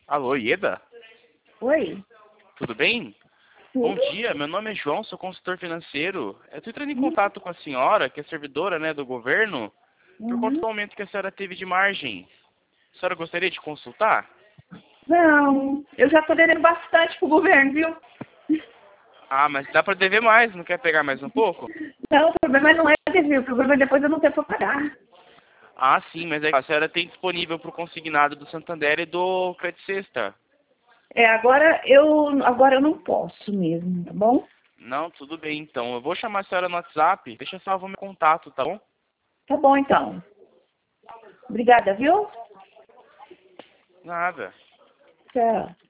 Alô, Ieda? Oi? Tudo bem? Bom Tudo? dia, meu nome é João, sou consultor financeiro. Eu estou entrando em contato com a senhora, que é servidora, né, do governo, por conta Uhum. do aumento que a senhora teve de margem. A senhora gostaria de consultar? Não, eu já tô devendo bastante pro governo, viu? Ah, mas dá para dever mais, não quer pegar mais um pouco? Não, o problema não é dever, o problema é depois eu não ter pra pagar. Ah, sim, mas a senhora tem disponível para o consignado do Santander e do Credit Sexta. Agora eu não posso mesmo, tá bom? Não, tudo bem então. Eu vou chamar a senhora no WhatsApp, deixa salvo meu contato, tá bom? Tá bom então. Obrigada, viu? Nada. Tchau.